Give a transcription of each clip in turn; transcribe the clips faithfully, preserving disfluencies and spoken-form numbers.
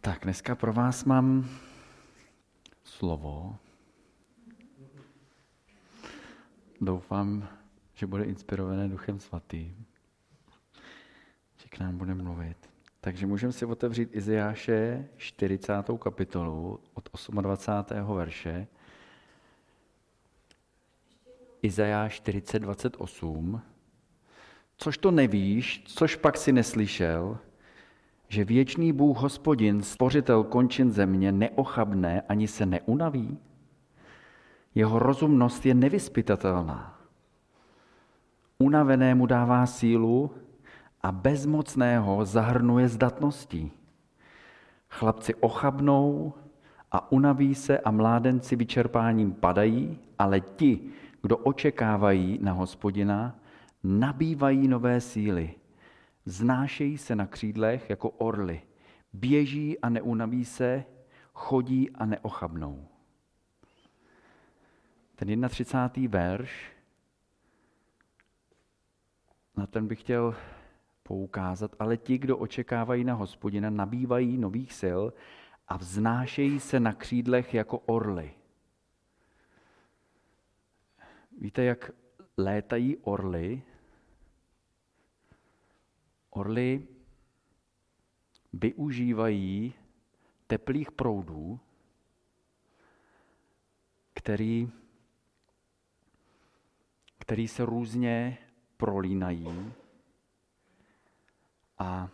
Tak dneska pro vás mám slovo. Doufám, že bude inspirované Duchem Svatým, že k nám bude mluvit. Takže můžeme si otevřít Izajáše čtyřicátou kapitolu od dvacátého osmého verše. Izajáš čtyřicet dvacet osm. Což to nevíš, což pak si neslyšel, že věčný Bůh Hospodin, stvořitel končin země, neochabne ani se neunaví? Jeho rozumnost je nevyzpytatelná. Unavenému dává sílu a bezmocného zahrnuje zdatností. Chlapci ochabnou a unaví se a mládenci vyčerpáním padají, ale ti, kdo očekávají na Hospodina, nabývají nové síly. Znášejí se na křídlech jako orly, běží a neunaví se, chodí a neochabnou. Ten třicátý první verš, na ten bych chtěl poukázat, ale ti, kdo očekávají na Hospodina, nabývají nových sil a vznášejí se na křídlech jako orly. Víte, jak létají orly? Orly využívají teplých proudů, který, který se různě prolínají a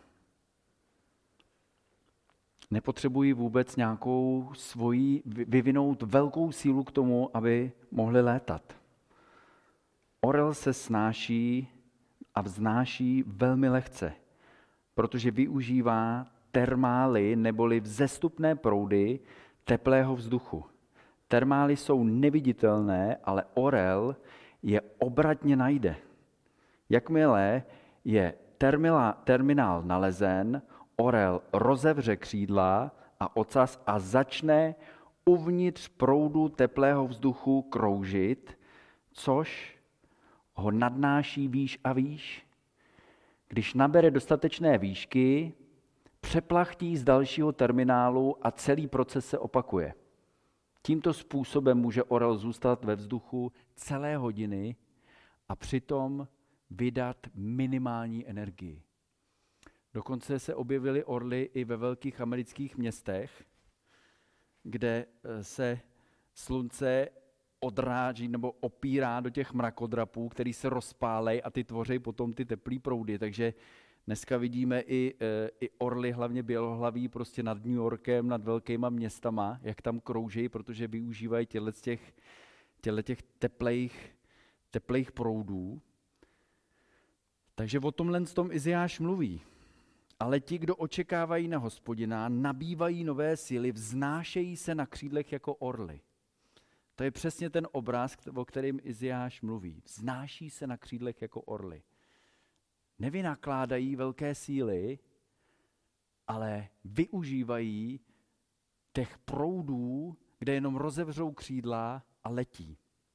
nepotřebují vůbec nějakou svoji, vyvinout velkou sílu k tomu, aby mohli létat. Orel se snáší a vznáší velmi lehce, protože využívá termály neboli vzestupné proudy teplého vzduchu. Termály jsou neviditelné, ale orel je obratně najde. Jakmile je terminál nalezen, orel rozevře křídla a ocas a začne uvnitř proudu teplého vzduchu kroužit, což ho nadnáší výš a výš. Když nabere dostatečné výšky, přeplachtí z dalšího terminálu a celý proces se opakuje. Tímto způsobem může orel zůstat ve vzduchu celé hodiny a přitom vydat minimální energii. Dokonce se objevily orly i ve velkých amerických městech, kde se slunce odráží nebo opírá do těch mrakodrapů, který se rozpálej a ty tvoří potom ty teplý proudy. Takže dneska vidíme i, i orly, hlavně bělohlaví, prostě nad New Yorkem, nad velkýma městama, jak tam kroužejí, protože využívají těchto těch, těch teplejch, teplejch proudů. Takže o tomhle s tom Izajáš mluví. Ale ti, kdo očekávají na Hospodina, nabývají nové síly, vznášejí se na křídlech jako orly. To je přesně ten obraz, o kterém Izajáš mluví. Vznáší se na křídlech jako orly. Nevynakládají velké síly, ale využívají těch proudů, kde jenom rozevřou křídla a letí.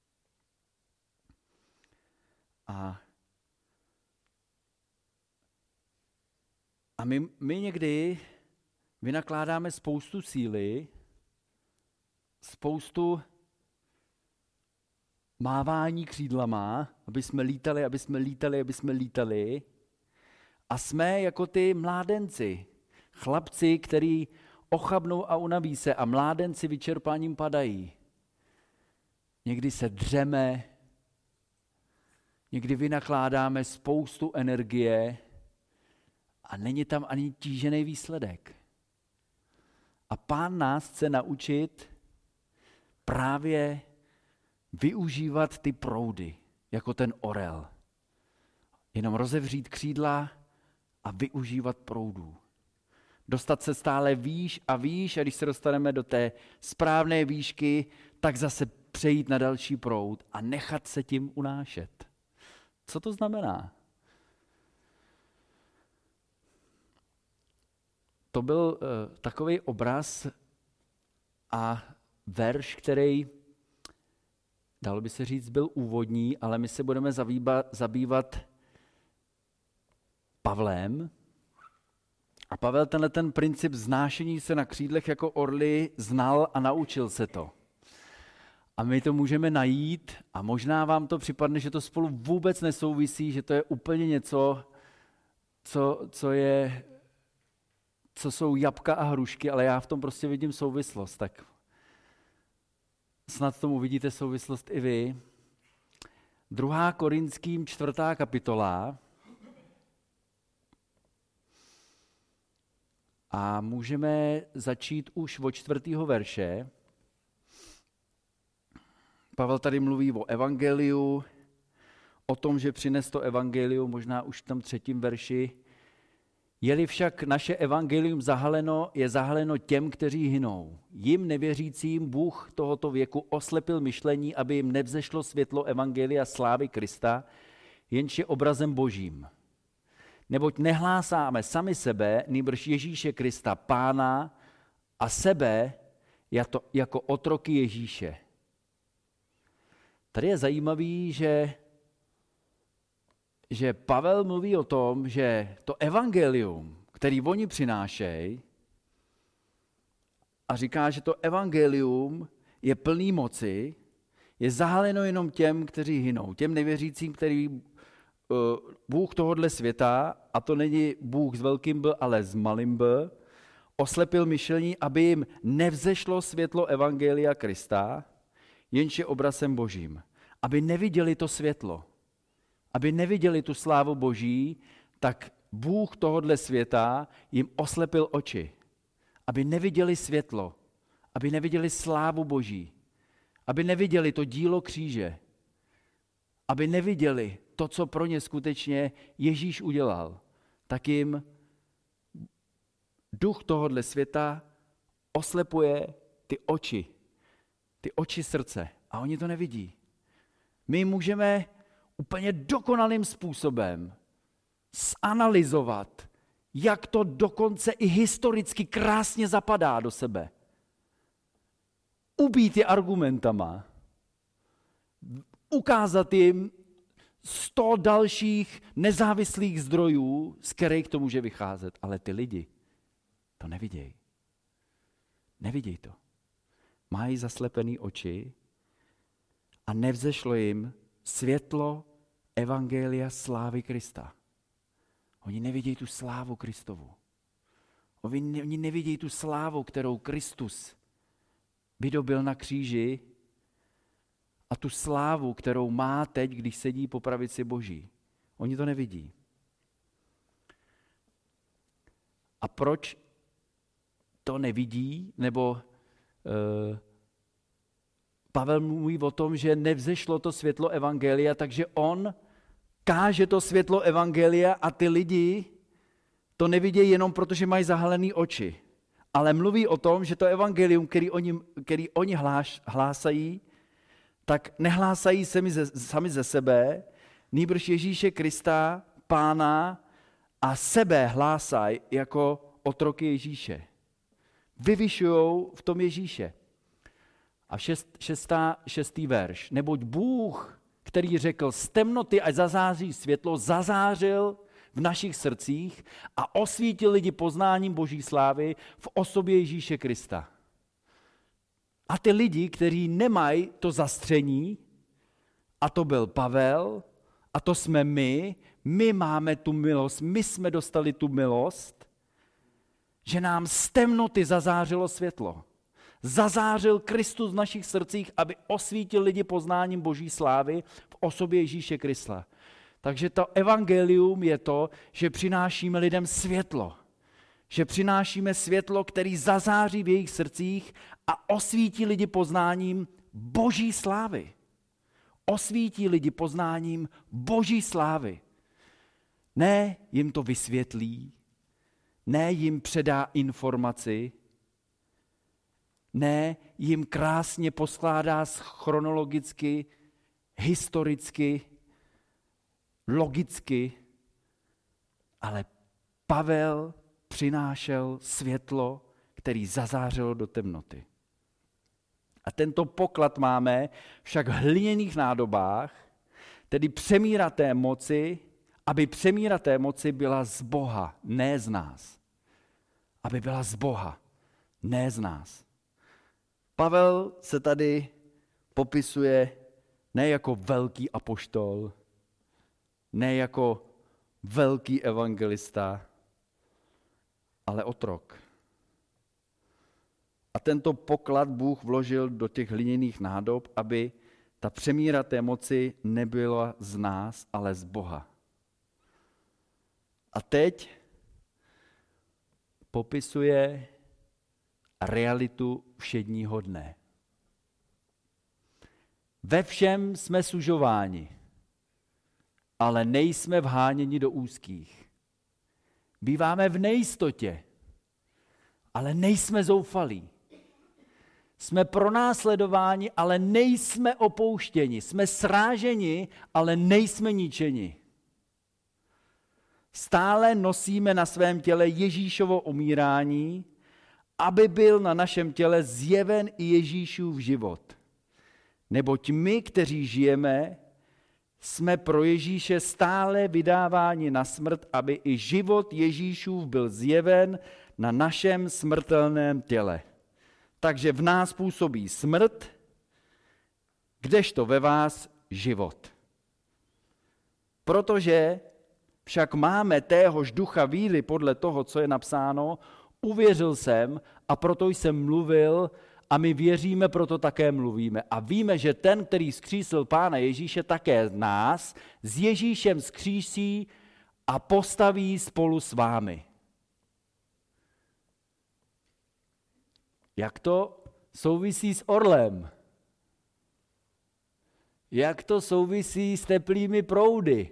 A, a my, my někdy vynakládáme spoustu síly, spoustu mávání křídlama, aby jsme lítali, aby jsme lítali, aby jsme lítali. A jsme jako ty mládenci, chlapci, který ochabnou a unaví se a mládenci vyčerpáním padají. Někdy se dřeme, někdy vynakládáme spoustu energie a není tam ani tížený výsledek. A Pán nás chce naučit právě využívat ty proudy, jako ten orel. Jenom rozevřít křídla a využívat proudů. Dostat se stále výš a výš a když se dostaneme do té správné výšky, tak zase přejít na další proud a nechat se tím unášet. Co to znamená? To byl uh, takový obraz a verš, který, dalo by se říct, byl úvodní, ale my se budeme zabývat, zabývat Pavlem A Pavel tenhle ten princip znášení se na křídlech jako orly znal a naučil se to. A my to můžeme najít a možná vám to připadne, že to spolu vůbec nesouvisí, že to je úplně něco, co, co je, co jsou jabka a hrušky, ale já v tom prostě vidím souvislost. Tak snad tomu vidíte souvislost i vy. Druhá Korinským čtvrtá kapitola. A můžeme začít už od čtvrtého verše. Pavel tady mluví o evangeliu, o tom, že přines to evangelium, možná už v tom třetím verši. Je-li však naše evangelium zahaleno, je zahaleno těm, kteří hynou. Jim nevěřícím Bůh tohoto věku oslepil myšlení, aby jim nevzešlo světlo evangelia slávy Krista, jenž je obrazem Božím. Neboť nehlásáme sami sebe, nýbrž Ježíše Krista, Pána, a sebe jako otroky Ježíše. Tady je zajímavý, že, že Pavel mluví o tom, že to evangelium, který oni přinášejí, a říká, že to evangelium je plný moci, je zahaleno jenom těm, kteří hynou, těm nevěřícím, který Bůh tohohle světa, a to není Bůh s velkým B, ale s malým B, oslepil myšlení, aby jim nevzešlo světlo evangelia Krista, jenž je obrazem Božím. Aby neviděli to světlo, aby neviděli tu slávu Boží, tak Bůh tohohle světa jim oslepil oči. Aby neviděli světlo, aby neviděli slávu Boží, aby neviděli to dílo kříže, aby neviděli to, co pro ně skutečně Ježíš udělal, tak jim duch tohohle světa oslepuje ty oči, ty oči srdce a oni to nevidí. My můžeme úplně dokonalým způsobem zanalyzovat, jak to dokonce i historicky krásně zapadá do sebe. Ubít je argumentama, ukázat jim sto dalších nezávislých zdrojů, z kterých to může vycházet. Ale ty lidi to nevidějí. Nevidějí to. Mají zaslepený oči a nevzešlo jim světlo evangelia slávy Krista. Oni nevidějí tu slávu Kristovu. Oni nevidějí tu slávu, kterou Kristus vydobil na kříži, a tu slávu, kterou má teď, když sedí po pravici Boží. Oni to nevidí. A proč to nevidí? Nebo uh, Pavel mluví o tom, že nevzešlo to světlo evangelia, takže on káže to světlo evangelia a ty lidi to nevidějí jenom proto, že mají zahalené oči. Ale mluví o tom, že to evangelium, který oni, který oni hlás, hlásají, tak nehlásají sami ze, sami ze sebe, nýbrž Ježíše Krista, Pána, a sebe hlásají jako otroky Ježíše. Vyvyšujou v tom Ježíše. A šest, šestá, šestý verš. Neboť Bůh, který řekl, z temnoty ať zazáří světlo, zazářil v našich srdcích a osvítil lidi poznáním Boží slávy v osobě Ježíše Krista. A ty lidi, kteří nemají to zastření, a to byl Pavel, a to jsme my, my máme tu milost, my jsme dostali tu milost, že nám z temnoty zazářilo světlo. Zazářil Kristus v našich srdcích, aby osvítil lidi poznáním Boží slávy v osobě Ježíše Krista. Takže to evangelium je to, že přinášíme lidem světlo. Že přinášíme světlo, který zazáří v jejich srdcích a osvítí lidi poznáním Boží slávy. Osvítí lidi poznáním Boží slávy. Ne jim to vysvětlí, ne jim předá informaci, ne jim krásně poskládá chronologicky, historicky, logicky, ale Pavel přinášel světlo, který zazářilo do temnoty. A tento poklad máme však v hliněných nádobách, tedy přemíraté moci, aby přemíraté moci byla z Boha, ne z nás. aby byla z Boha, ne z nás. Pavel se tady popisuje ne jako velký apoštol, ne jako velký evangelista, ale otrok. A tento poklad Bůh vložil do těch hliněných nádob, aby ta přemíra té moci nebyla z nás, ale z Boha. A teď popisuje realitu všedního dne. Ve všem jsme sužováni, ale nejsme vháněni do úzkých. Býváme v nejistotě, ale nejsme zoufalí. Jsme pronásledováni, ale nejsme opouštěni. Jsme sráženi, ale nejsme ničeni. Stále nosíme na svém těle Ježíšovo umírání, aby byl na našem těle zjeven i Ježíšův život. Neboť my, kteří žijeme, jsme pro Ježíše stále vydáváni na smrt, aby i život Ježíšův byl zjeven na našem smrtelném těle. Takže v nás působí smrt, kdežto ve vás život. Protože však máme téhož ducha víry podle toho, co je napsáno, uvěřil jsem a proto jsem mluvil a my věříme, proto také mluvíme. A víme, že ten, který vzkřísil Pána Ježíše, také nás s Ježíšem vzkřísí a postaví spolu s vámi. Jak to souvisí s orlem? Jak to souvisí s teplými proudy?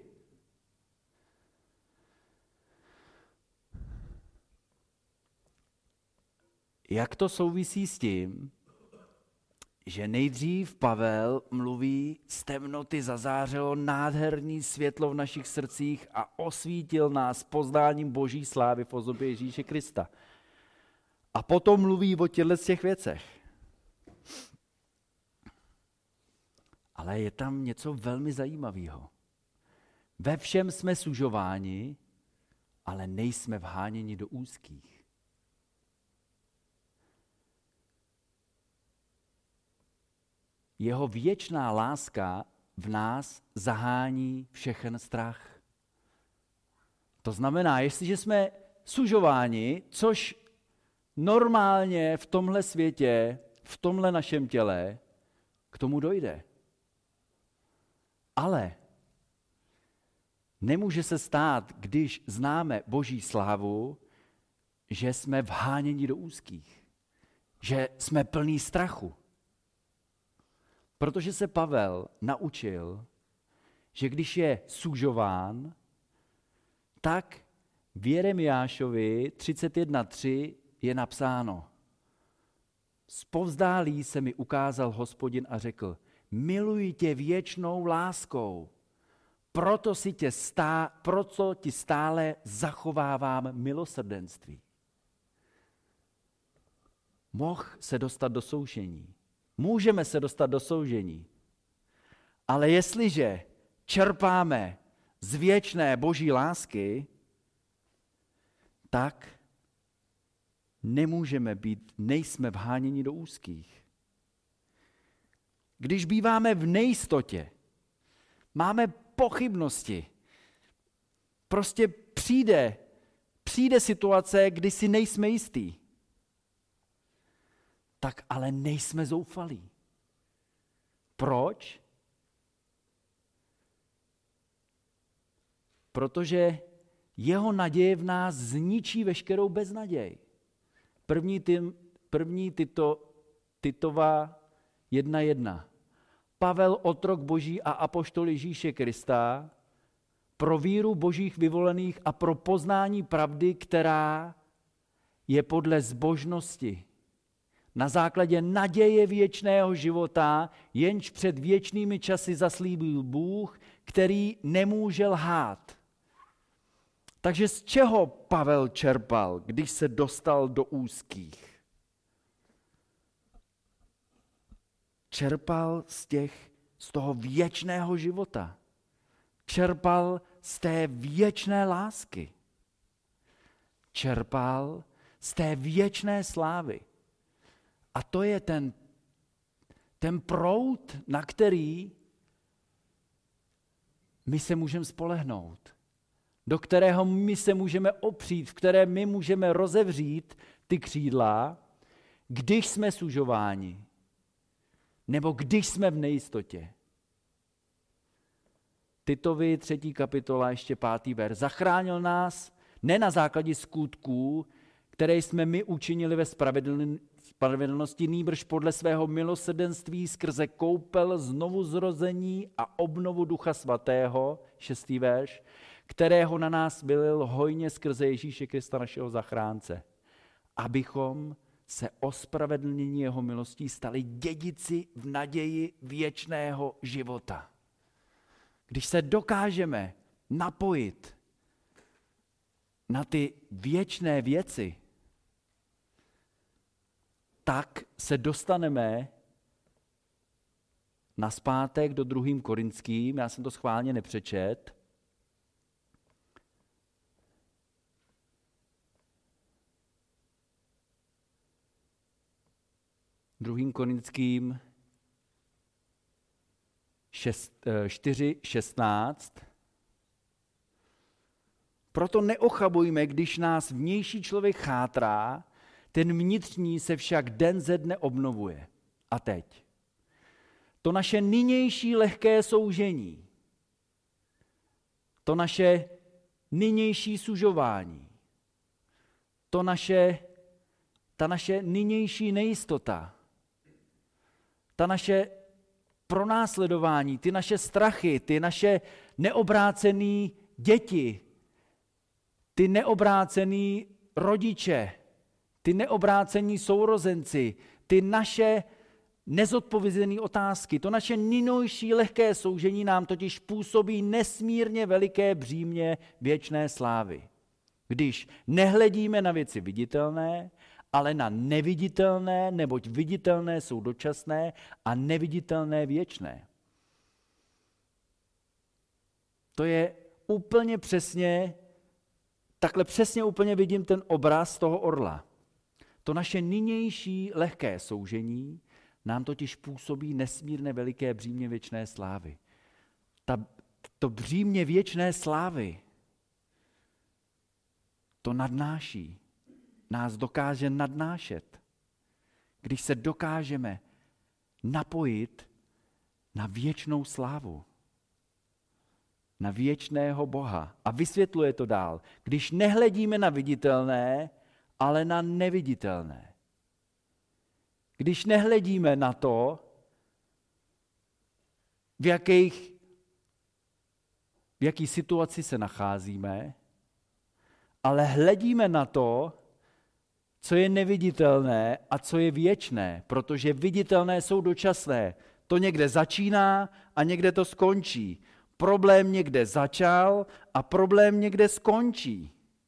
Jak to souvisí s tím, že nejdřív Pavel mluví, z temnoty zazářilo nádherný světlo v našich srdcích a osvítil nás poznáním Boží slávy v osobě Ježíše Krista. A potom mluví o těchto těch věcech. Ale je tam něco velmi zajímavého. Ve všem jsme sužováni, ale nejsme vháněni do úzkých. Jeho věčná láska v nás zahání všechen strach. To znamená, jestliže jsme sužováni, což normálně v tomhle světě, v tomhle našem těle, k tomu dojde. Ale nemůže se stát, když známe Boží slávu, že jsme vháněni do úzkých, že jsme plní strachu. Protože se Pavel naučil, že když je sužován, tak v Jeremiášovi třicet jedna tři je napsáno: Zpovzdálí se mi ukázal Hospodin a řekl, miluji tě věčnou láskou, proto, si tě stá, proto ti stále zachovávám milosrdenství. Mohl se dostat do soužení. Můžeme se dostat do soužení. Ale jestliže čerpáme z věčné Boží lásky, tak nemůžeme být, nejsme vháněni do úzkých. Když býváme v nejistotě, máme pochybnosti, prostě přijde, přijde situace, kdy si nejsme jistí, tak ale nejsme zoufalí. Proč? Protože jeho naděje v nás zničí veškerou beznaděj. První, tým, první Tito, Titova jedna jedna. Pavel, otrok Boží a apoštol Ježíše Krista, pro víru Božích vyvolených a pro poznání pravdy, která je podle zbožnosti. Na základě naděje věčného života, jenž před věčnými časy zaslíbil Bůh, který nemůže lhát. Takže z čeho Pavel čerpal, když se dostal do úzkých? Čerpal z, těch, z toho věčného života. Čerpal z té věčné lásky. Čerpal z té věčné slávy. A to je ten, ten proud, na který my se můžeme spolehnout, do kterého my se můžeme opřít, v které my můžeme rozevřít ty křídla, když jsme sužováni, nebo když jsme v nejistotě. Titovi třetí kapitola, ještě pátý verš. Zachránil nás ne na základě skutků, které jsme my učinili ve spravedlnosti, nýbrž podle svého milosrdenství skrze koupel znovuzrození a obnovu Ducha Svatého, šestý verš, kterého na nás vylil hojně skrze Ježíše Krista, našeho zachránce, abychom se ospravedlnění jeho milostí stali dědici v naději věčného života. Když se dokážeme napojit na ty věčné věci, tak se dostaneme nazpátek do druhým Korinským, já jsem to schválně nepřečet. Druhým Korinským čtyři šestnáct. Proto neochabujme, když nás vnější člověk chátrá, ten vnitřní se však den ze dne obnovuje. A teď. To naše nynější lehké soužení, to naše nynější sužování, to naše, ta naše nynější nejistota, ta naše pronásledování, ty naše strachy, ty naše neobrácené děti, ty neobrácený rodiče, ty neobrácení sourozenci, ty naše nezodpovězené otázky, to naše nynější lehké soužení nám totiž působí nesmírně veliké břímě věčné slávy. Když nehledíme na věci viditelné, ale na neviditelné, neboť viditelné jsou dočasné a neviditelné věčné. To je úplně přesně, takhle přesně úplně vidím ten obraz toho orla. To naše nynější lehké soužení nám totiž působí nesmírně veliké břímě věčné slávy. Ta, to břímě věčné slávy, to nadnáší, nás dokáže nadnášet, když se dokážeme napojit na věčnou slávu, na věčného Boha. A vysvětluje to dál. Když nehledíme na viditelné, ale na neviditelné. Když nehledíme na to, v jakých, v jaký situaci se nacházíme, ale hledíme na to, co je neviditelné a co je věčné, protože viditelné jsou dočasné. To někde začíná a někde to skončí. Problém někde začal a problém někde skončí.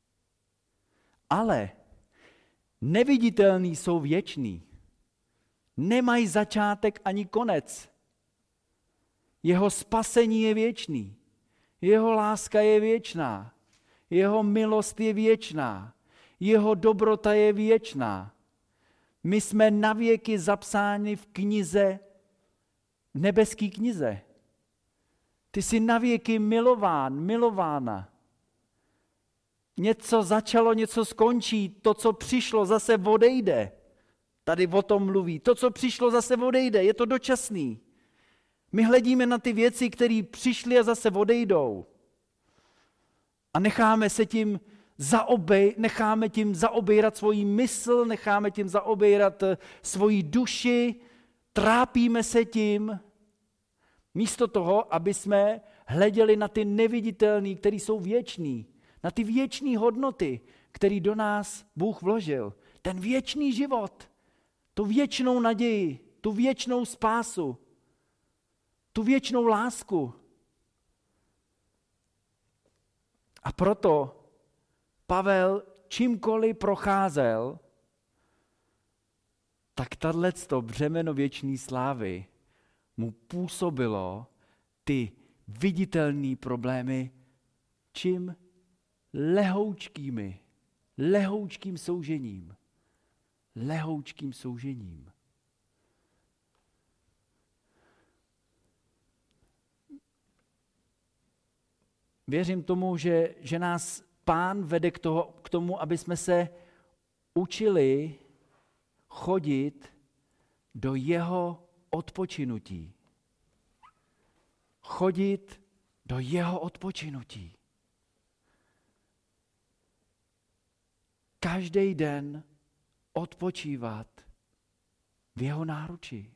Ale neviditelný jsou věčný. Nemají začátek ani konec. Jeho spasení je věčný. Jeho láska je věčná. Jeho milost je věčná. Jeho dobrota je věčná. My jsme navěky zapsáni v knize, v nebeské knize. Ty jsi navěky milován, milována. Něco začalo, něco skončí, to, co přišlo, zase odejde. Tady o tom mluví. To, co přišlo, zase odejde, je to dočasný. My hledíme na ty věci, které přišly a zase odejdou. A necháme se tím zaobej, necháme tím zaobejrat svoji mysl, necháme tím zaobejrat svoji duši, trápíme se tím, místo toho, aby jsme hleděli na ty neviditelné, které jsou věčný, na ty věčné hodnoty, které do nás Bůh vložil. Ten věčný život, tu věčnou naději, tu věčnou spásu, tu věčnou lásku. A proto Pavel čímkoliv procházel, tak tato břemeno věčné slávy mu působilo ty viditelné problémy čím lehoučkými, lehoučkým soužením. Lehoučkým soužením. Věřím tomu, že, že nás Pán vede k, toho, k tomu, aby jsme se učili chodit do jeho odpočinutí. Chodit do jeho odpočinutí. Každý den odpočívat v jeho náruči.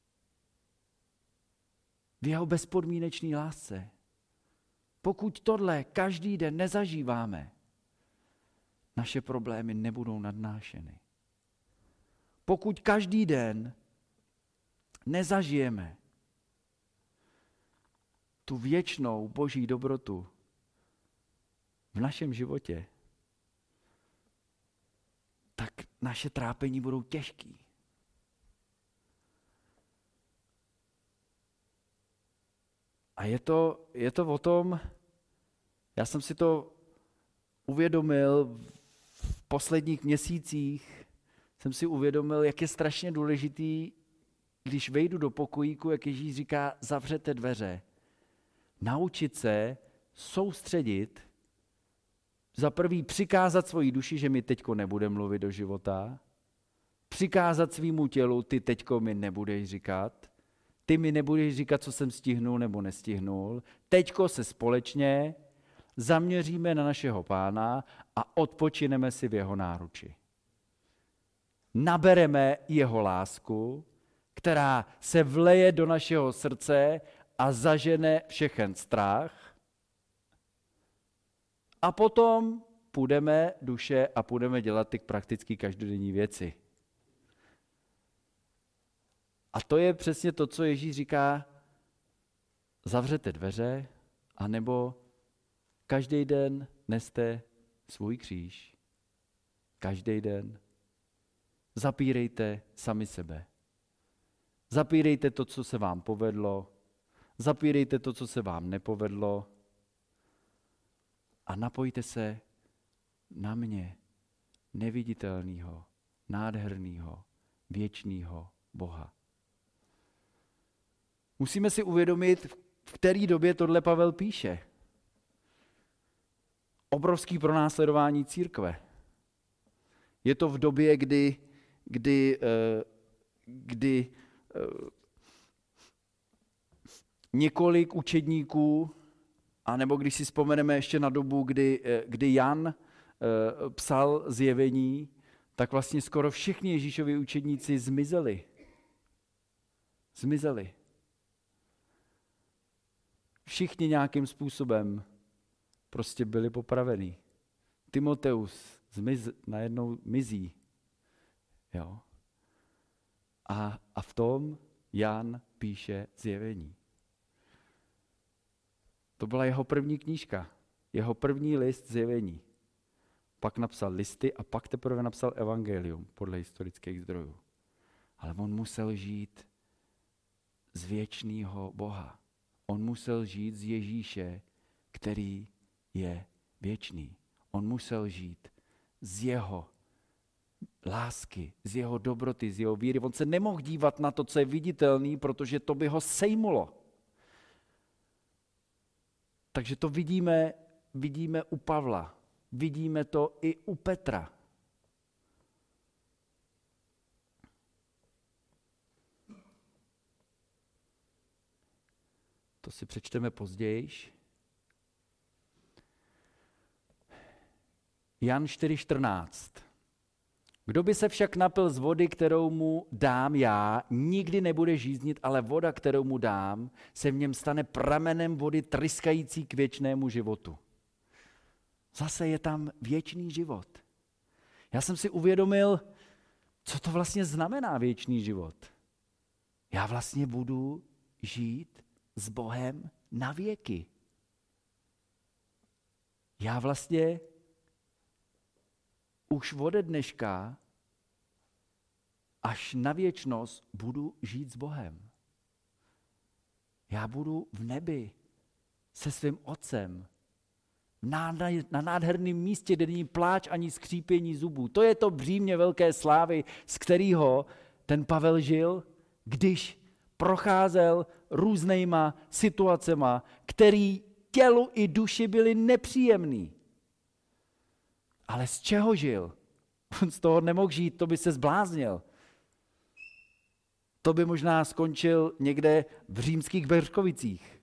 V jeho bezpodmínečné lásce. Pokud tohle každý den nezažíváme, naše problémy nebudou nadnášeny. Pokud každý den nezažijeme tu věčnou boží dobrotu v našem životě, tak naše trápení budou těžký. A je to, je to o tom, já jsem si to uvědomil v posledních měsících, jsem si uvědomil, jak je strašně důležitý, když vejdu do pokojíku, jak Ježíš říká, zavřete dveře. Naučit se soustředit, za prvý přikázat svoji duši, že mi teďko nebude mluvit do života, přikázat svýmu tělu, ty teďko mi nebudeš říkat, ty mi nebudeš říkat, co jsem stihnul nebo nestihnul, teďko se společně zaměříme na našeho Pána a odpočineme si v jeho náruči. Nabereme jeho lásku, která se vleje do našeho srdce a zažene všechen strach. A potom půjdeme duše a půjdeme dělat ty praktické každodenní věci. A to je přesně to, co Ježíš říká, zavřete dveře, anebo každý den neste svůj kříž. Každý den. Zapírejte sami sebe. Zapírejte to, co se vám povedlo. Zapírejte to, co se vám nepovedlo. A napojte se na mě, neviditelného, nádherného, věčného Boha. Musíme si uvědomit, v které době tohle Pavel píše. Obrovský pronásledování církve. Je to v době, kdy, kdy, kdy několik učedníků, anebo když si vzpomeneme ještě na dobu, kdy, kdy Jan psal zjevení, tak vlastně skoro všichni Ježíšovi učedníci zmizeli. Zmizeli. Všichni nějakým způsobem prostě byli popraveni. Timoteus zmiz, najednou mizí. Jo? A, a v tom Jan píše zjevení. To byla jeho první knížka, jeho první list zjevení. Pak napsal listy a pak teprve napsal evangelium podle historických zdrojů. Ale on musel žít z věčného Boha. On musel žít z Ježíše, který je věčný. On musel žít z jeho lásky, z jeho dobroty, z jeho víry. On se nemohl dívat na to, co je viditelný, protože to by ho sejmulo. Takže to vidíme, vidíme u Pavla, vidíme to i u Petra. To si přečteme později. Jan čtyři čtrnáct. Kdo by se však napil z vody, kterou mu dám já, nikdy nebude žíznit, ale voda, kterou mu dám, se v něm stane pramenem vody tryskající k věčnému životu. Zase je tam věčný život. Já jsem si uvědomil, co to vlastně znamená věčný život. Já vlastně budu žít s Bohem na věky. Já vlastně už ode dneška až na věčnost budu žít s Bohem. Já budu v nebi se svým otcem na nádherném místě, kde není pláč ani skřípění zubů. To je to břímě velké slávy, z kterého ten Pavel žil, když procházel různýma situacema, který tělu i duši byly nepříjemný. Ale z čeho žil? On z toho nemohl žít, to by se zbláznil. To by možná skončil někde v římských Beřkovicích.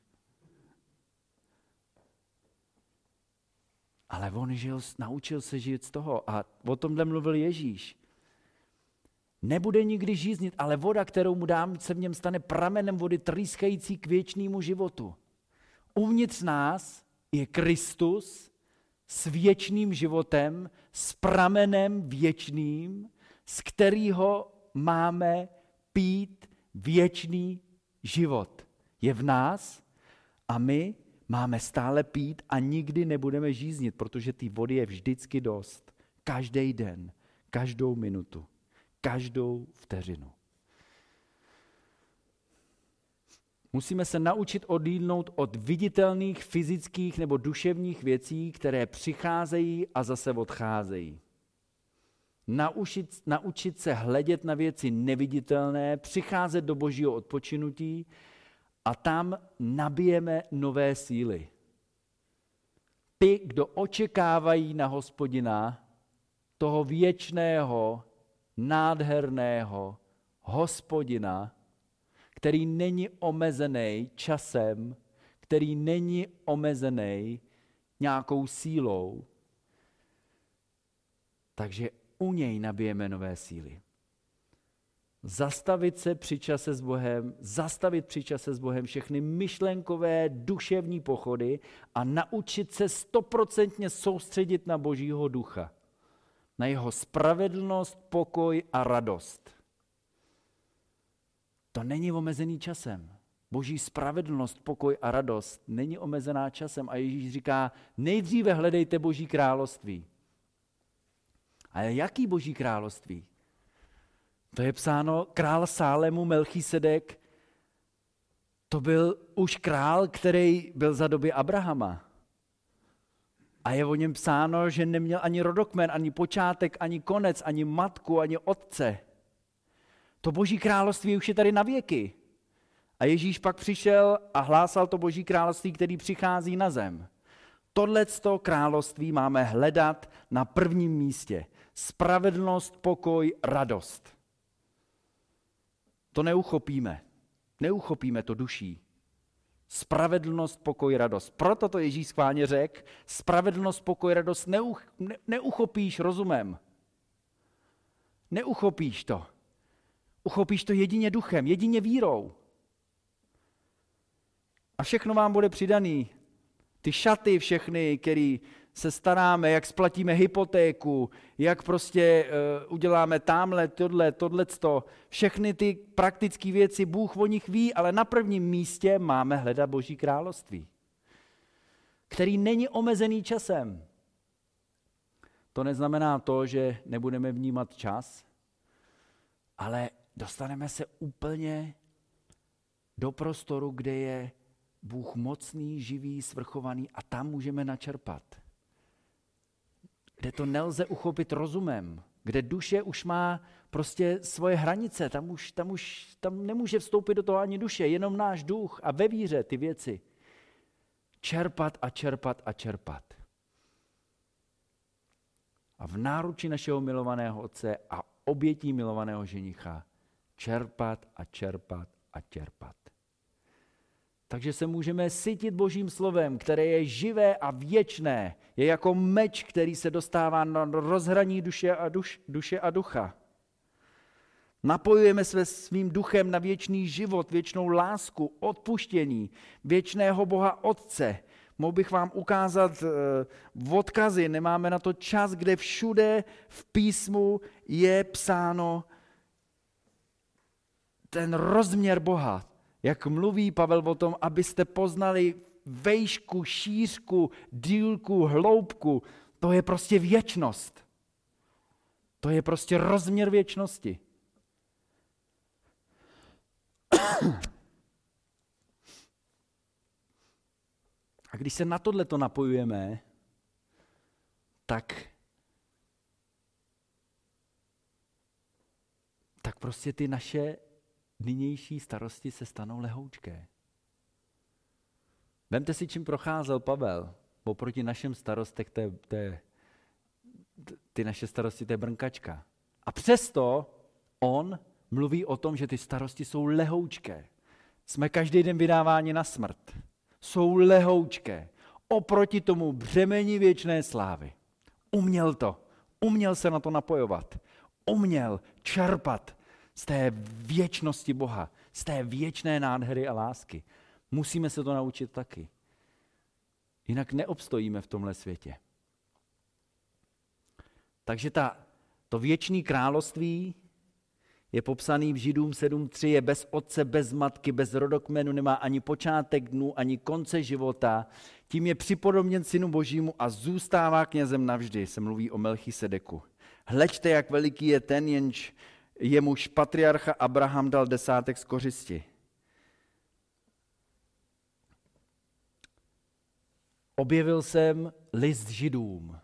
Ale on žil, naučil se žít z toho a o tomhle mluvil Ježíš. Nebude nikdy žíznit, ale voda, kterou mu dám, se v něm stane pramenem vody trýskající k věčnému životu. Uvnitř nás je Kristus s věčným životem, s pramenem věčným, z kterého máme pít věčný život. Je v nás a my máme stále pít a nikdy nebudeme žíznit, protože té vody je vždycky dost. Každý den, každou minutu, každou vteřinu. Musíme se naučit odlídnout od viditelných fyzických nebo duševních věcí, které přicházejí a zase odcházejí. Naučit, naučit se hledět na věci neviditelné, přicházet do božího odpočinutí a tam nabijeme nové síly. Ty, kdo očekávají na Hospodina, toho věčného, nádherného Hospodina, který není omezený časem, který není omezený nějakou sílou, takže u něj nabijeme nové síly. Zastavit se při čase s Bohem, zastavit při čase s Bohem všechny myšlenkové, duševní pochody a naučit se stoprocentně soustředit na Božího ducha, na jeho spravedlnost, pokoj a radost. To není omezený časem. Boží spravedlnost, pokoj a radost není omezená časem. A Ježíš říká, nejdříve hledejte Boží království. Ale jaký Boží království? To je psáno král Sálému Melchisedek. To byl už král, který byl za doby Abrahama. A je o něm psáno, že neměl ani rodokmen, ani počátek, ani konec, ani matku, ani otce. To Boží království už je tady na věky. A Ježíš pak přišel a hlásal to Boží království, který přichází na zem. Tohleto království máme hledat na prvním místě. Spravedlnost, pokoj, radost. To neuchopíme. Neuchopíme to duší. Spravedlnost, pokoj, radost. Proto to Ježíš schválně řekl, spravedlnost, pokoj, radost neuch, ne, neuchopíš rozumem. Neuchopíš to. Uchopíš to jedině duchem, jedině vírou. A všechno vám bude přidaný. Ty šaty všechny, který se staráme, jak splatíme hypotéku, jak prostě uh, uděláme tamhle, tohle, tohleto, všechny ty praktické věci, Bůh o nich ví, ale na prvním místě máme hledat Boží království, který není omezený časem. To neznamená to, že nebudeme vnímat čas, ale dostaneme se úplně do prostoru, kde je Bůh mocný, živý, svrchovaný a tam můžeme načerpat. Kde to nelze uchopit rozumem, kde duše už má prostě svoje hranice, tam už, tam už tam nemůže vstoupit do toho ani duše, jenom náš duch a ve víře ty věci. Čerpat a čerpat a čerpat. A v náruči našeho milovaného Otce a obětí milovaného ženicha čerpat a čerpat a čerpat. Takže se můžeme sytit Božím slovem, které je živé a věčné. Je jako meč, který se dostává na rozhraní duše a, duš, duše a ducha. Napojujeme se svým duchem na věčný život, věčnou lásku, odpuštění, věčného Boha Otce. Mohl bych vám ukázat uh, odkazy, nemáme na to čas, kde všude v písmu je psáno ten rozměr Boha. Jak mluví Pavel o tom, abyste poznali vejšku, šířku, dílku, hloubku. To je prostě věčnost. To je prostě rozměr věčnosti. A když se na tohleto napojujeme, tak, tak prostě ty naše nynější starosti se stanou lehoučké. Vemte si, čím procházel Pavel oproti našim starostech, to je, to je, ty naše starosti, to je brnkačka. A přesto on mluví o tom, že ty starosti jsou lehoučké. Jsme každý den vydáváni na smrt. Jsou lehoučké. Oproti tomu břemeni věčné slávy. Uměl to. Uměl se na to napojovat. Uměl čerpat z té věčnosti Boha, z té věčné nádhery a lásky. Musíme se to naučit taky. Jinak neobstojíme v tomhle světě. Takže ta, to věčné království je popsaný v Židům sedm tři, je bez otce, bez matky, bez rodokmenu, nemá ani počátek dnů, ani konce života. Tím je připodobněn synu Božímu a zůstává knězem navždy. Se mluví o Melchisedeku. Hleďte, jak veliký je ten, jenž jemuž patriarcha Abraham dal desátek z kořisti. Objevil jsem list Židům.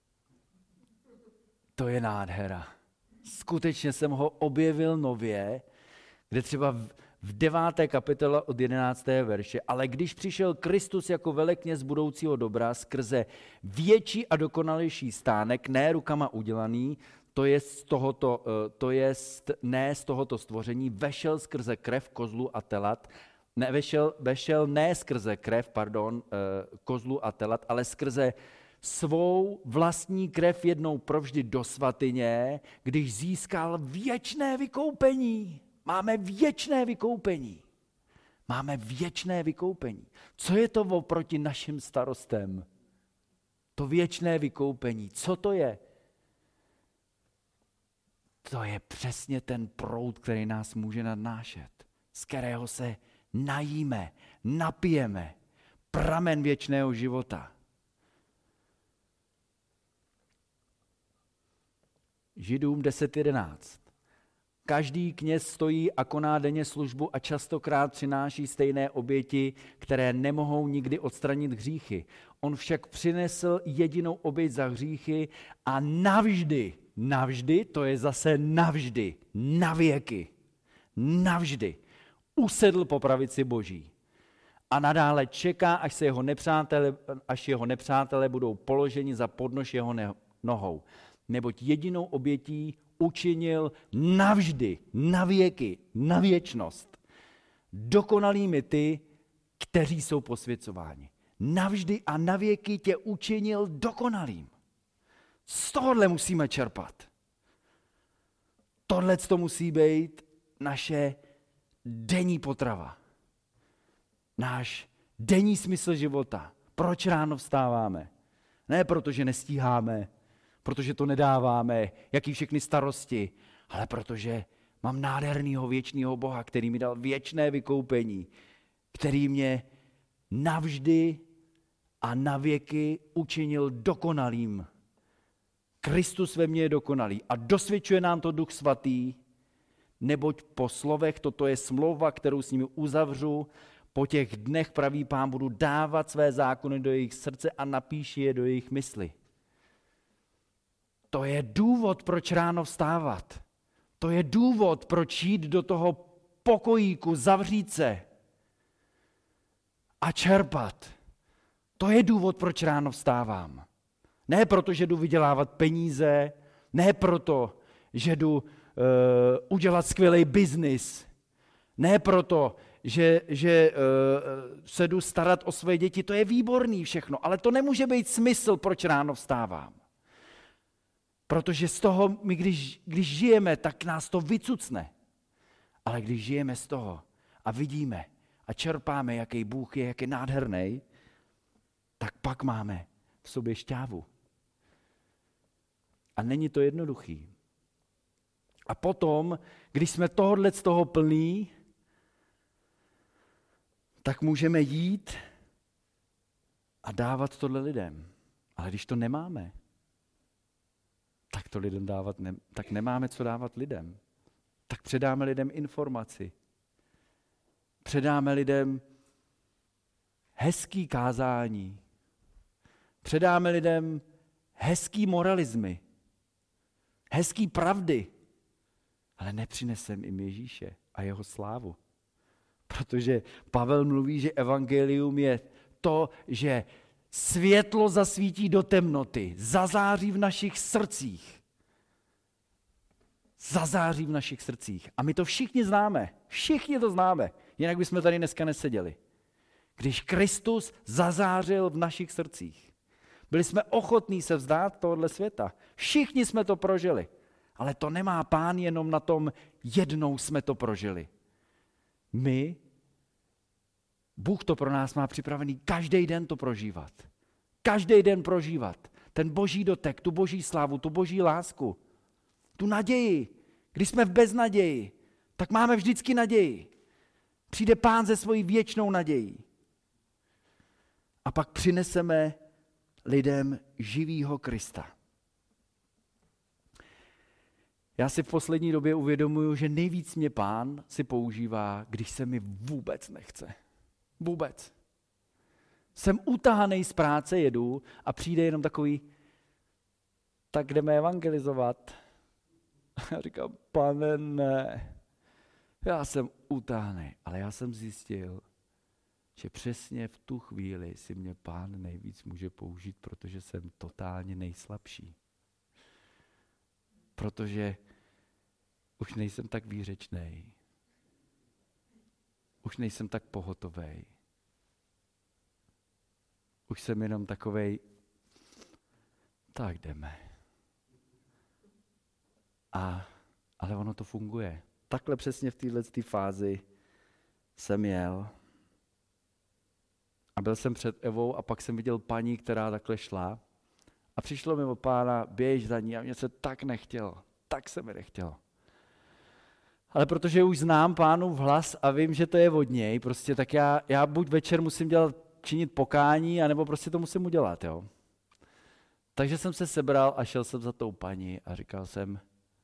To je nádhera. Skutečně jsem ho objevil nově, kde třeba v deváté kapitole od jedenáctého verše, ale když přišel Kristus jako velekněz budoucího dobra skrze větší a dokonalejší stánek, ne rukama udělaný, to je z tohoto, to je ne z tohoto stvoření, vešel skrze krev kozlu a telat, ne, vešel, vešel ne skrze krev, pardon, kozlu a telat, ale skrze svou vlastní krev jednou provždy do svatyně, když získal věčné vykoupení. Máme věčné vykoupení. Máme věčné vykoupení. Co je to oproti našim starostem? To věčné vykoupení. Co to je? To je přesně ten proud, který nás může nadnášet, z kterého se najíme, napijeme. Pramen věčného života. Židům deset jedenáct. Každý kněz stojí a koná denně službu a častokrát přináší stejné oběti, které nemohou nikdy odstranit hříchy. On však přinesl jedinou oběť za hříchy a navždy, navždy, to je zase navždy, navěky, navždy usedl po pravici Boží. A nadále čeká, až se jeho nepřátelé, až jeho nepřátelé budou položeni za podnož jeho nohou. Neboť jedinou obětí učinil navždy, na věky, na věčnost. Dokonalými ty, kteří jsou posvěcováni. Navždy a na věky tě učinil dokonalým. Z tohohle musíme čerpat. Tohle to musí být naše denní potrava. Náš denní smysl života. Proč ráno vstáváme? Ne proto, že nestíháme, protože to nedáváme, jaký všechny starosti, ale protože mám nádhernýho věčného Boha, který mi dal věčné vykoupení, který mě navždy a navěky učinil dokonalým. Kristus ve mně je dokonalý a dosvědčuje nám to Duch Svatý, neboť po slovech toto je smlouva, kterou s nimi uzavřu, po těch dnech pravý Pán budu dávat své zákony do jejich srdce a napíši je do jejich mysli. To je důvod, proč ráno vstávat. To je důvod, proč jít do toho pokojíku, zavřít se a čerpat. To je důvod, proč ráno vstávám. Ne proto, že jdu vydělávat peníze, ne proto, že jdu uh, udělat skvělý biznis, ne proto, že, že uh, se jdu starat o své děti, to je výborný všechno, ale to nemůže být smysl, proč ráno vstávám. Protože z toho, my když, když žijeme, tak nás to vycucne. Ale když žijeme z toho a vidíme a čerpáme, jaký Bůh je, jak je nádherný, tak pak máme v sobě šťávu. A není to jednoduchý. A potom, když jsme tohodle z toho plní, tak můžeme jít a dávat tohle lidem. Ale když to nemáme, tak to lidem dávat ne, tak nemáme co dávat lidem. Tak předáme lidem informaci. Předáme lidem hezký kázání. Předáme lidem hezký moralismy, hezký pravdy, ale nepřinesem jim Ježíše a jeho slávu. Protože Pavel mluví, že evangelium je to, že světlo zasvítí do temnoty, zazáří v našich srdcích. Zazáří v našich srdcích. A my to všichni známe. Všichni to známe. Jinak bychom tady dneska neseděli. Když Kristus zazářil v našich srdcích. Byli jsme ochotní se vzdát tohohle světa. Všichni jsme to prožili. Ale to nemá Pán jenom na tom, jednou jsme to prožili. My, Bůh to pro nás má připravený každý den to prožívat. Každý den prožívat. Ten boží dotek, tu boží slávu, tu boží lásku. Tu naději. Když jsme v beznaději, tak máme vždycky naději. Přijde Pán se svojí věčnou nadějí. A pak přineseme lidem živýho Krista. Já si v poslední době uvědomuji, že nejvíc mě Pán si používá, když se mi vůbec nechce. Vůbec. Jsem utahanej z práce, jedu a přijde jenom takový, tak jdeme evangelizovat. Já říkám, Pane, ne. Já jsem utahanej, ale já jsem zjistil, že přesně v tu chvíli si mě Pán nejvíc může použít, protože jsem totálně nejslabší. Protože už nejsem tak výřečnej. Už nejsem tak pohotovej. Už jsem jenom takovej, tak jdeme. A, ale ono to funguje. Takhle přesně v této fázi jsem jel. A byl jsem před Evou a pak jsem viděl paní, která takhle šla. A přišlo mi od Pána, běž za ní a mě se tak nechtělo. Tak se mi nechtělo. Ale protože už znám Pánův hlas a vím, že to je od něj, prostě tak já, já buď večer musím dělat, činit pokání, anebo prostě to musím udělat, jo. Takže jsem se sebral a šel jsem za tou paní a říkal jsem,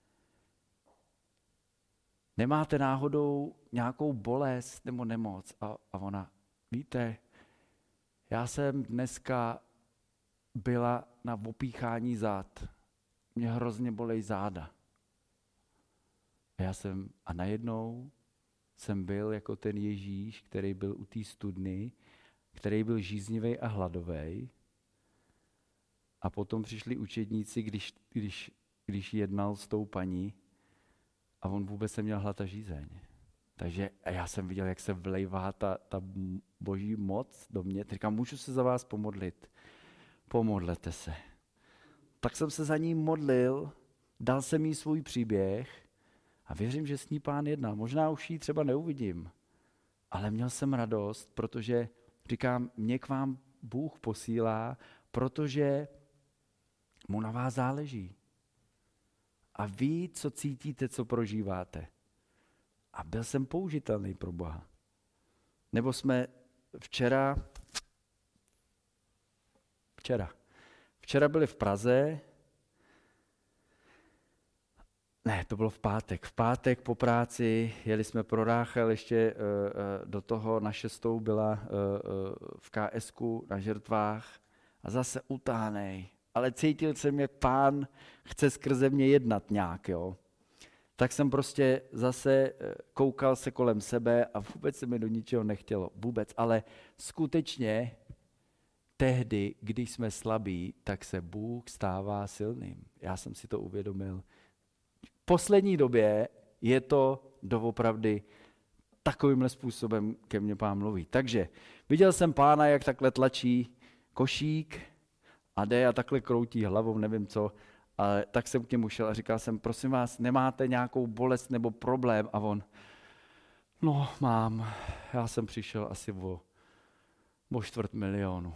nemáte náhodou nějakou bolest nebo nemoc? A, a ona, víte, já jsem dneska byla na opíchání zád. Mě hrozně bolej záda. A já jsem, a najednou jsem byl jako ten Ježíš, který byl u té studny, který byl žíznivý a hladový. A potom přišli učedníci, když, když, když jednal s tou paní a on vůbec neměl hlad a žízeň. Takže a já jsem viděl, jak se vlejvá ta, ta boží moc do mě. Říkám, můžu se za vás pomodlit? Pomodlete se. Tak jsem se za ní modlil, dal jsem jí svůj příběh a věřím, že s ní Pán jednal. Možná už ji třeba neuvidím, ale měl jsem radost, protože říkám, mě k vám Bůh posílá, protože mu na vás záleží. A ví, co cítíte, co prožíváte. A byl jsem použitelný pro Boha. Nebo jsme včera, včera, včera byli v Praze, ne, to bylo v pátek. V pátek po práci jeli jsme pro Ráchel, ještě uh, uh, do toho na šestou byla uh, uh, v ká esku na žertvách a zase utánej. Ale cítil jsem, jak Pán chce skrze mě jednat nějak, jo. Tak jsem prostě zase koukal se kolem sebe a vůbec se mi do ničeho nechtělo. Vůbec, ale skutečně tehdy, když jsme slabí, tak se Bůh stává silným. Já jsem si to uvědomil. V poslední době je to doopravdy takovýmhle způsobem ke mně Pán mluví. Takže viděl jsem Pána, jak takhle tlačí košík a jde a takhle kroutí hlavou, nevím co. Ale tak jsem k němu šel a říkal jsem, prosím vás, nemáte nějakou bolest nebo problém? A on, no mám, já jsem přišel asi o, o čtvrt milionu.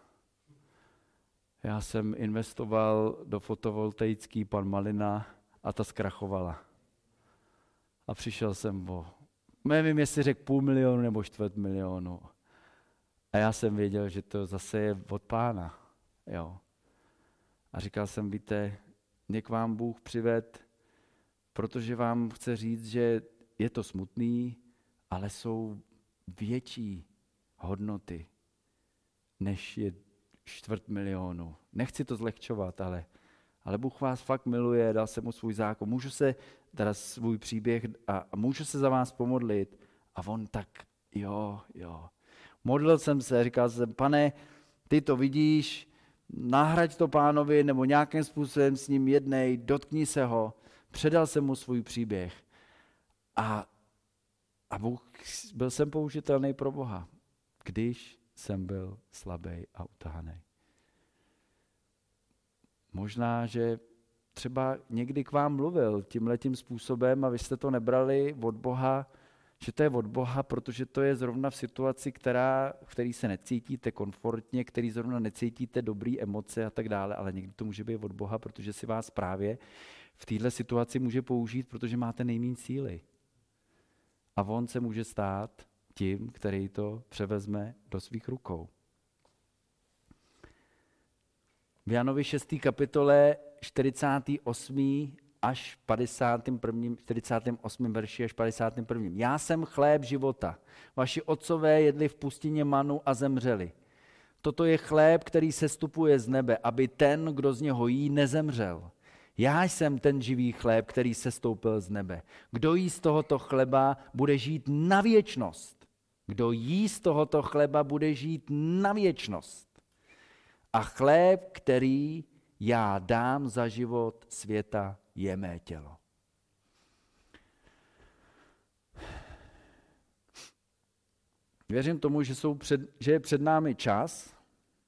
Já jsem investoval do fotovoltaický pan Malina a ta zkrachovala. A přišel jsem o, nevím, jestli řekl půl milionu nebo čtvrt milionu. A já jsem věděl, že to zase je od Pána. Jo. A říkal jsem, víte, mě k vám Bůh přived, protože vám chce říct, že je to smutný, ale jsou větší hodnoty, než je čtvrt milionu. Nechci to zlehčovat, ale, ale Bůh vás fakt miluje, dal jsem mu svůj zákon. Můžu se, teda svůj příběh a, a můžu se za vás pomodlit. A on tak, jo, jo. Modlil jsem se, říkal jsem, pane, ty to vidíš, nahraď to pánovi nebo nějakým způsobem s ním jednej, dotkni se ho. Předal jsem mu svůj příběh. A, a Bůh, byl jsem použitelný pro Boha, když jsem byl slabý a utahaný. Možná, že třeba někdy k vám mluvil tímhletím způsobem a vy jste to nebrali od Boha, že to je od Boha, protože to je zrovna v situaci, která, v který se necítíte komfortně, který zrovna necítíte dobrý emoce a tak dále, ale někdy to může být od Boha, protože si vás právě v této situaci může použít, protože máte nejméně síly. A on se může stát tím, který to převezme do svých rukou. V Janovi šesté kapitole čtyřicátém osmém až padesátém prvním, čtyřicátém osmém verši až padesátém prvním Já jsem chléb života. Vaši otcové jedli v pustině manu a zemřeli. Toto je chléb, který sestupuje z nebe, aby ten, kdo z něho jí, nezemřel. Já jsem ten živý chléb, který sestoupil z nebe. Kdo jí z tohoto chleba, bude žít na věčnost. Kdo jí z tohoto chleba, bude žít na věčnost. A chléb, který já dám za život světa, je mé tělo. Věřím tomu, že, jsou před, že je před námi čas,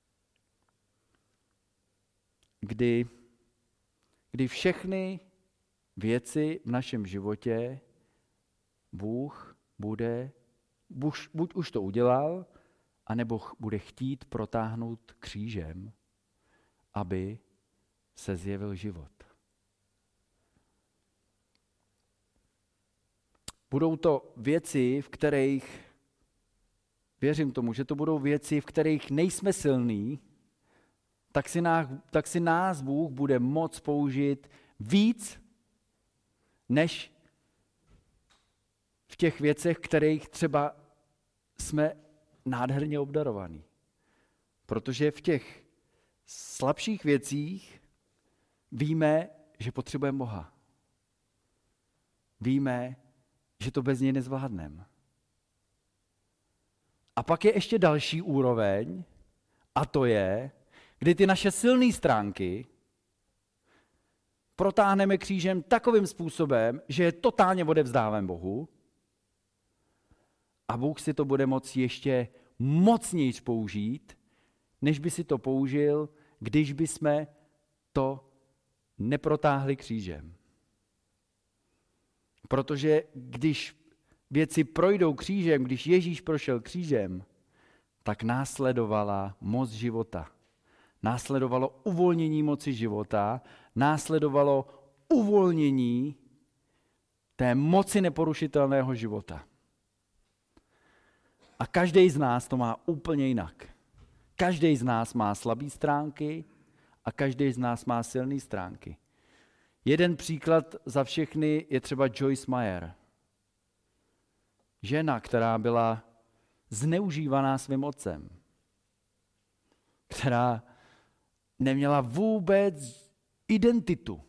kdy, kdy všechny věci v našem životě Bůh bude, buď, buď už to udělal, anebo bude chtít protáhnout křížem, aby se zjevil život. Budou to věci, v kterých, věřím tomu, že to budou věci, v kterých nejsme silní, tak si nás, tak si nás Bůh bude moct použít víc, než v těch věcech, kterých třeba jsme nádherně obdarovaní. Protože v těch slabších věcích víme, že potřebujeme Boha. Víme, že to bez něj nezvládneme. A pak je ještě další úroveň, a to je, kdy ty naše silné stránky protáhneme křížem takovým způsobem, že je totálně odevzdáváme Bohu a Bůh si to bude moci ještě mocnější použít, než by si to použil, když by jsme to neprotáhli křížem. Protože když věci projdou křížem, když Ježíš prošel křížem, tak následovala moc života. Následovalo uvolnění moci života, následovalo uvolnění té moci neporušitelného života. A každý z nás to má úplně jinak. Každý z nás má slabé stránky a každý z nás má silné stránky. Jeden příklad za všechny je třeba Joyce Meyer. Žena, která byla zneužívaná svým otcem. Která neměla vůbec identitu.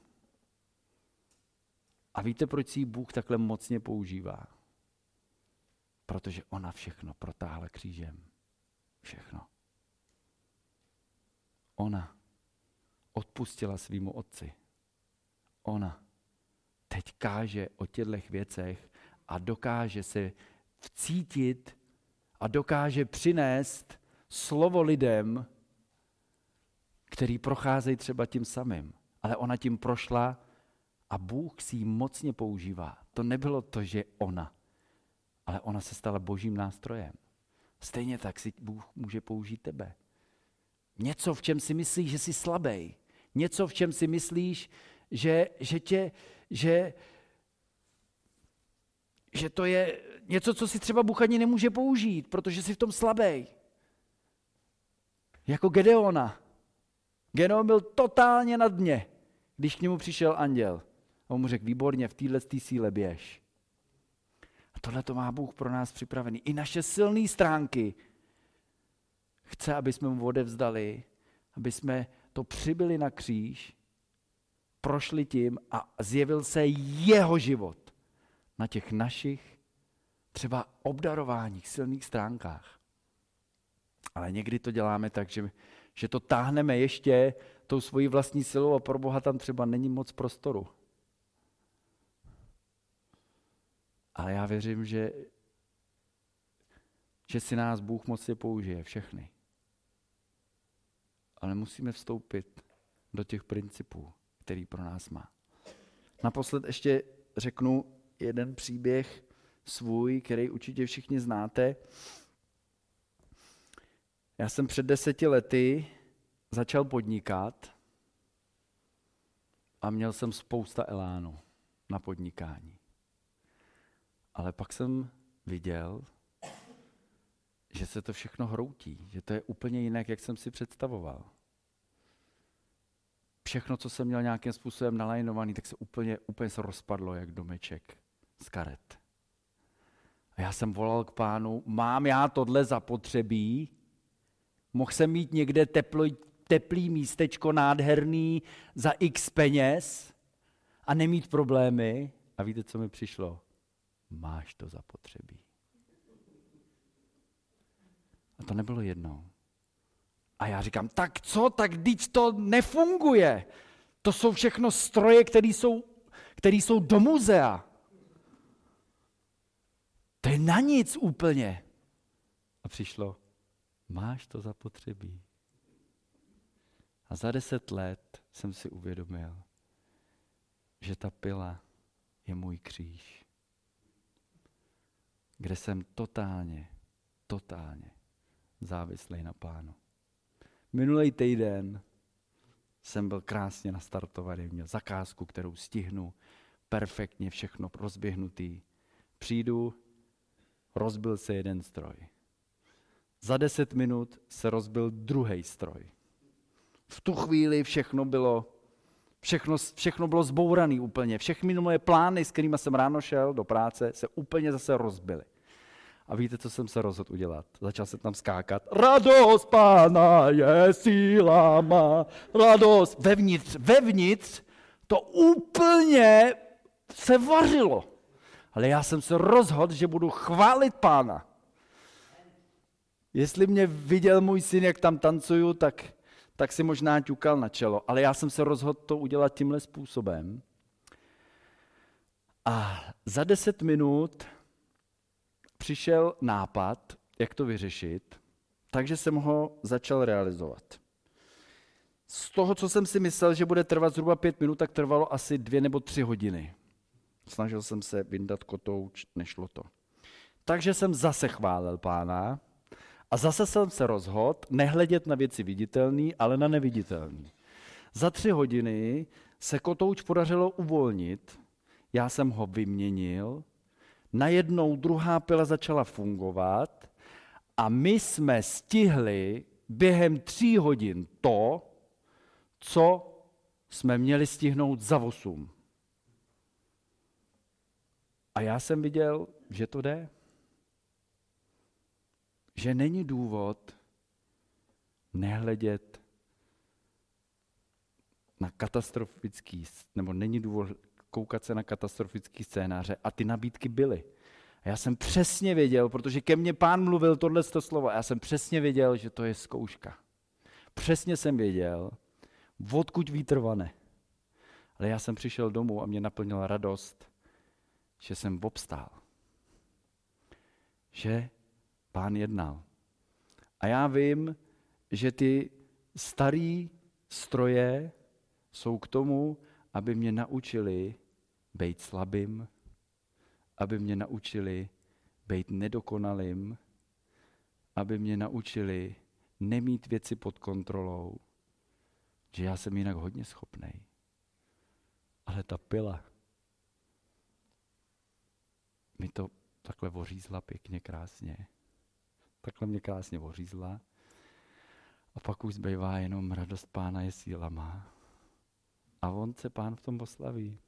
A víte, proč si ji Bůh takhle mocně používá? Protože ona všechno protáhla křížem. Všechno. Ona odpustila svýmu otci. Ona teď káže o těchto věcech a dokáže se vcítit a dokáže přinést slovo lidem, který procházejí třeba tím samým. Ale ona tím prošla a Bůh si ji mocně používá. To nebylo to, že ona, ale ona se stala božím nástrojem. Stejně tak si Bůh může použít tebe. Něco, v čem si myslíš, že jsi slabý. Něco, v čem si myslíš, že, že, tě, že, že to je něco, co si třeba Bůh ani nemůže použít, protože jsi v tom slabý. Jako Gedeona. Gedeon byl totálně na dně, když k němu přišel anděl. A on mu řekl, výborně, v této síle běž. A tohle to má Bůh pro nás připravený. I naše silné stránky chce, aby jsme mu odevzdali aby jsme to přibili na kříž, prošli tím a zjevil se jeho život na těch našich třeba obdarováních, silných stránkách. Ale někdy to děláme tak, že, že to táhneme ještě tou svojí vlastní silou a pro Boha tam třeba není moc prostoru. Ale já věřím, že, že si nás Bůh moc použije, všechny. Ale musíme vstoupit do těch principů, který pro nás má. Naposled ještě řeknu jeden příběh svůj, který určitě všichni znáte. Já jsem před deseti lety začal podnikat a měl jsem spousta elánu na podnikání. Ale pak jsem viděl, že se to všechno hroutí, že to je úplně jinak, jak jsem si představoval. Všechno, co jsem měl nějakým způsobem nalajnovaný, tak se úplně, úplně se rozpadlo, jak domeček z karet. A já jsem volal k Pánu, mám já tohle zapotřebí? Mohl jsem mít někde teplý, teplý místečko nádherný za x peněz a nemít problémy? A víte, co mi přišlo? Máš to zapotřebí. A to nebylo jednou. A já říkám, tak co, tak vždyť to nefunguje. To jsou všechno stroje, které jsou, které jsou do muzea. To je na nic úplně. A přišlo, máš to zapotřebí. A za deset let jsem si uvědomil, že ta pila je můj kříž. Kde jsem totálně, totálně závislý na Pánu. Minulý týden jsem byl krásně nastartovaný, měl zakázku, kterou stihnu, perfektně všechno rozběhnutý. Přijdu, rozbil se jeden stroj. Za deset minut se rozbil druhý stroj. V tu chvíli všechno bylo, všechno, všechno bylo zbourané úplně. Všechny moje plány, s kterými jsem ráno šel do práce, se úplně zase rozbily. A víte, co jsem se rozhodl udělat? Začal jsem tam skákat. Radost Pána je síla má. Radost. Vevnitř, vevnitř to úplně se vařilo. Ale já jsem se rozhodl, že budu chválit Pána. Jestli mě viděl můj syn, jak tam tancuju, tak, tak si možná ťukal na čelo. Ale já jsem se rozhodl to udělat tímhle způsobem. A za deset minut přišel nápad, jak to vyřešit, takže jsem ho začal realizovat. Z toho, co jsem si myslel, že bude trvat zhruba pět minut, tak trvalo asi dvě nebo tři hodiny. Snažil jsem se vyndat kotouč, nešlo to. Takže jsem zase chválil Pána a zase jsem se rozhodl nehledět na věci viditelné, ale na neviditelné. Za tři hodiny se kotouč podařilo uvolnit, já jsem ho vyměnil, najednou druhá pila začala fungovat a my jsme stihli během tří hodin to, co jsme měli stihnout za osm. A já jsem viděl, že to jde. Že není důvod nehledět na katastrofický, nebo není důvod koukat se na katastrofický scénáře a ty nabídky byly. A já jsem přesně věděl, protože ke mně Pán mluvil tohle slovo, a já jsem přesně věděl, že to je zkouška. Přesně jsem věděl, odkud vítr vane. Ale já jsem přišel domů a mě naplnila radost, že jsem obstál. Že Pán jednal. A já vím, že ty starý stroje jsou k tomu, aby mě naučili být slabým, aby mě naučili být nedokonalým, aby mě naučili nemít věci pod kontrolou, že já jsem jinak hodně schopnej. Ale ta pila mi to takhle ořízla pěkně, krásně. Takhle mě krásně ořízla. A pak už zbývá jenom radost Pána je síla má. A on se Pán v tom poslaví.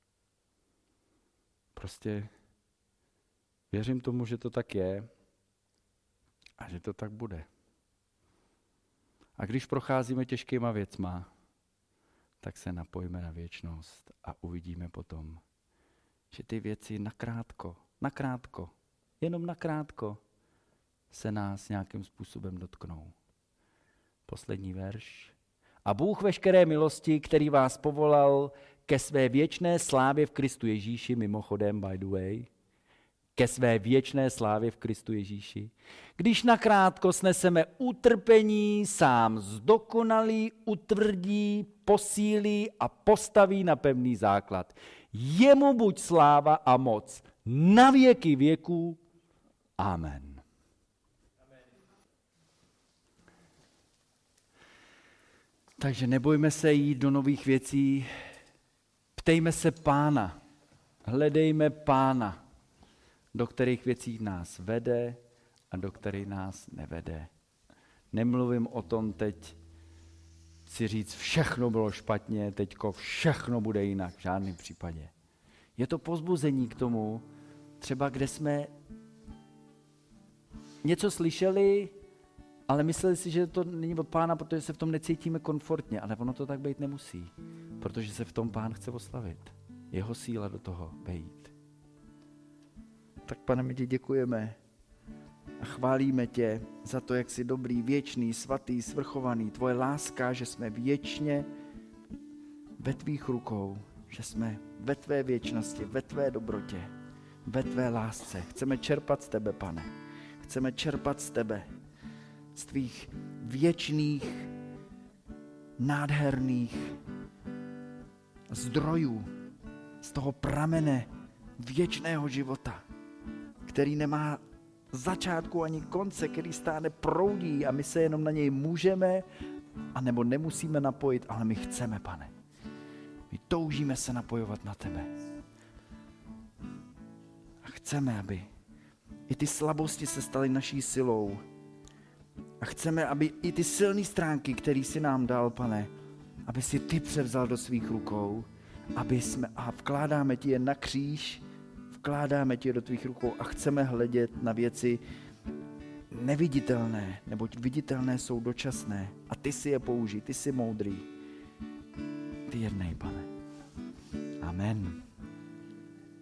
Prostě věřím tomu, že to tak je a že to tak bude. A když procházíme těžkýma věcma, tak se napojíme na věčnost a uvidíme potom, že ty věci nakrátko, nakrátko, jenom nakrátko se nás nějakým způsobem dotknou. Poslední verš. A Bůh veškeré milosti, který vás povolal ke své věčné slávě v Kristu Ježíši, mimochodem, by the way, ke své věčné slávě v Kristu Ježíši, když nakrátko sneseme utrpení, sám zdokonalí, utvrdí, posílí a postaví na pevný základ. Jemu buď sláva a moc na věky věků. Amen. Takže nebojme se jít do nových věcí, ptejme se Pána, hledejme Pána, do kterých věcí nás vede a do kterých nás nevede. Nemluvím o tom teď si říct, všechno bylo špatně, teďko všechno bude jinak, v žádném případě. Je to povzbuzení k tomu, třeba kde jsme něco slyšeli, ale mysleli si, že to není od Pána, protože se v tom necítíme komfortně, ale ono to tak být nemusí, protože se v tom Pán chce oslavit. Jeho síla do toho vejít. Tak Pane, my ti děkujeme a chválíme tě za to, jak jsi dobrý, věčný, svatý, svrchovaný. Tvoje láska, že jsme věčně ve tvých rukou, že jsme ve tvé věčnosti, ve tvé dobrotě, ve tvé lásce. Chceme čerpat z tebe, Pane. Chceme čerpat z tebe, z tvých věčných, nádherných zdrojů, z toho pramene věčného života, který nemá začátku ani konce, který stále proudí a my se jenom na něj můžeme anebo nemusíme napojit, ale my chceme, Pane. My toužíme se napojovat na tebe. A chceme, aby i ty slabosti se staly naší silou. A chceme, aby i ty silné stránky, které jsi nám dal, Pane, aby si ty převzal do svých rukou, aby jsme, a vkládáme ti je na kříž, vkládáme ti je do tvých rukou a chceme hledět na věci neviditelné, neboť viditelné jsou dočasné a ty si je použij, ty jsi moudrý. Ty jednej, Pane. Amen.